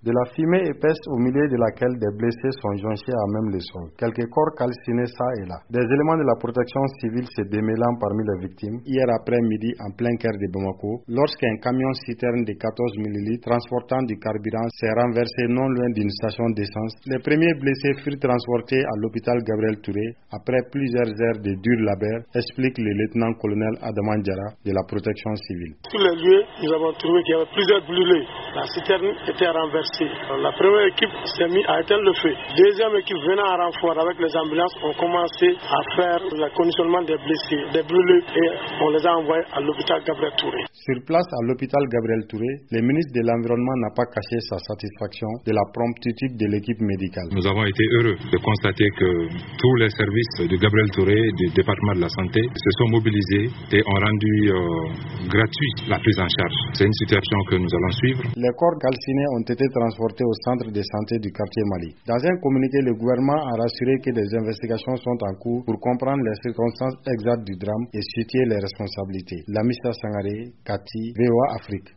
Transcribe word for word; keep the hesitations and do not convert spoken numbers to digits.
De la fumée épaisse au milieu de laquelle des blessés sont jonchés à même le sol. Quelques corps calcinés ça et là. Des éléments de la protection civile se démêlant parmi les victimes. Hier après-midi, en plein cœur de Bamako, lorsqu'un camion citerne de quatorze millilitres transportant du carburant s'est renversé non loin d'une station d'essence, les premiers blessés furent transportés à l'hôpital Gabriel Touré après plusieurs heures de dur labeur, explique le lieutenant-colonel Adaman Diarra de la protection civile. Tous les lieux, nous avons trouvé qu'il y avait plusieurs brûlés. La citerne était renversée. La première équipe s'est mise à éteindre le feu. Deuxième équipe venant en renfort avec les ambulances ont commencé à faire le conditionnement des blessés, des brûlés, et on les a envoyés à l'hôpital Gabriel Touré. Sur place à l'hôpital Gabriel Touré, le ministre de l'Environnement n'a pas caché sa satisfaction de la promptitude de l'équipe médicale. Nous avons été heureux de constater que tous les services de Gabriel Touré, du département de la santé, se sont mobilisés et ont rendu euh, gratuit la prise en charge. C'est une situation que nous allons suivre. Les corps calcinés ont été transportés au centre de santé du quartier Mali. Dans un communiqué, le gouvernement a rassuré que des investigations sont en cours pour comprendre les circonstances exactes du drame et situer les responsabilités. Lamissa Sangaré, Kati, V O A Afrique.